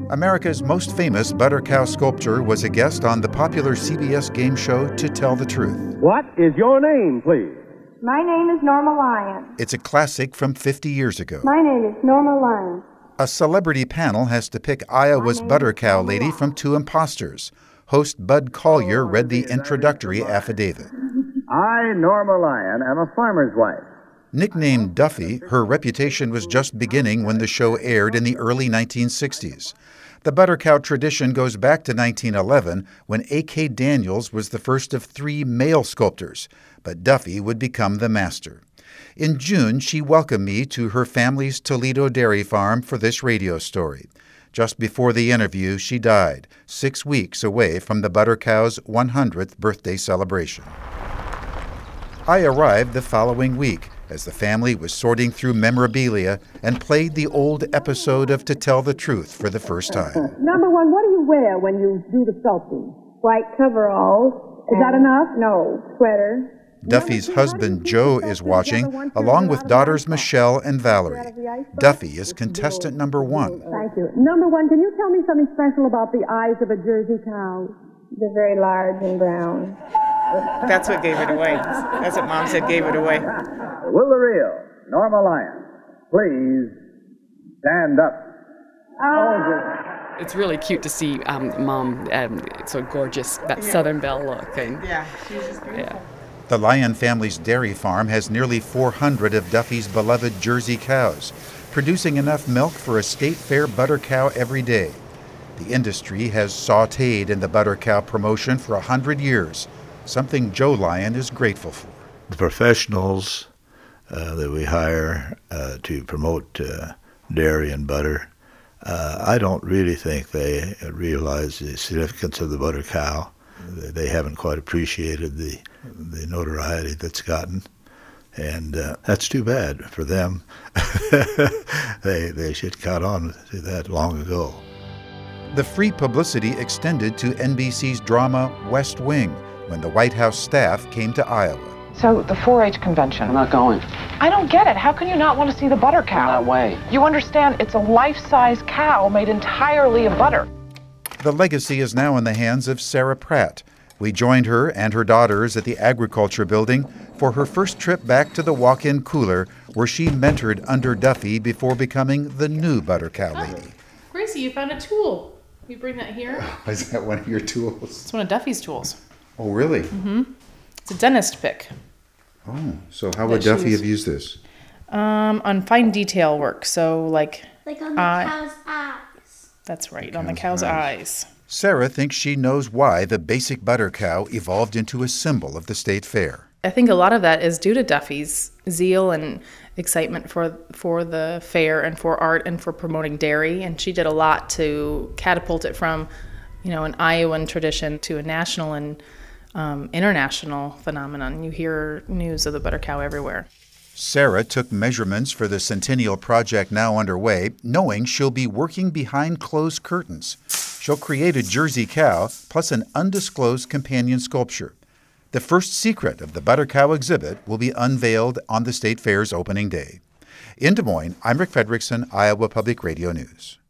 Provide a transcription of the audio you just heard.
America's most famous butter cow sculptor was a guest on the popular CBS game show To Tell the Truth. What is your name, please? My name is Norma Lyon. It's a classic from 50 years ago. My name is Norma Lyon. A celebrity panel has to pick Iowa's butter cow lady from two imposters. Host Bud Collier read the introductory affidavit. I, Norma Lyon, am a farmer's wife. Nicknamed Duffy, her reputation was just beginning when the show aired in the early 1960s. The butter cow tradition goes back to 1911, when A.K. Daniels was the first of 3 male sculptors, but Duffy would become the master. In June, she welcomed me to her family's Toledo dairy farm for this radio story. Just before the interview, she died, 6 weeks away from the butter cow's 100th birthday celebration. I arrived the following week, as the family was sorting through memorabilia and played the old episode of To Tell the Truth for the first time. Number one, what do you wear when you do the sculpting? White coveralls. Is that enough? No, sweater. Duffy's husband, Joe, is watching, along with daughters Michelle and Valerie. Duffy is contestant number 1. Thank you. Number one, can you tell me something special about the eyes of a Jersey cow? They're very large and brown. That's what gave it away. That's what Mom said gave it away. Will the real Norma Lyon please stand up? It's really cute to see Mom so gorgeous, that Southern Belle look. And, Yeah, she's just beautiful. yeah. The Lyon family's dairy farm has nearly 400 of Duffy's beloved Jersey cows, producing enough milk for a state fair butter cow every day. The industry has sautéed in the butter cow promotion for 100 years, something Joe Lyon is grateful for. The professionals that we hire to promote dairy and butter, I don't really think they realize the significance of the butter cow. They haven't quite appreciated the notoriety that's gotten, and that's too bad for them. They should cut on to that long ago. The free publicity extended to NBC's drama West Wing when the White House staff came to Iowa. So the 4-H convention. I'm not going. I don't get it. How can you not want to see the butter cow? That way. You understand it's a life-size cow made entirely of butter. The legacy is now in the hands of Sarah Pratt. We joined her and her daughters at the Agriculture Building for her first trip back to the walk-in cooler where she mentored under Duffy before becoming the new butter cow lady. Gracie, you found a tool. You bring that here? Is that one of your tools? It's one of Duffy's tools. Oh, really? Mm-hmm. It's a dentist pick. Oh, so how would Duffy have used this? On fine detail work. So like on the cow's eyes. That's right, on the cow's eyes. Sarah thinks she knows why the basic butter cow evolved into a symbol of the state fair. I think a lot of that is due to Duffy's zeal and excitement for the fair and for art and for promoting dairy. And she did a lot to catapult it from, an Iowan tradition to a national and international phenomenon. You hear news of the butter cow everywhere. Sarah took measurements for the Centennial project now underway, knowing she'll be working behind closed curtains. She'll create a Jersey cow plus an undisclosed companion sculpture. The first secret of the butter cow exhibit will be unveiled on the State Fair's opening day. In Des Moines, I'm Rick Fredrickson, Iowa Public Radio News.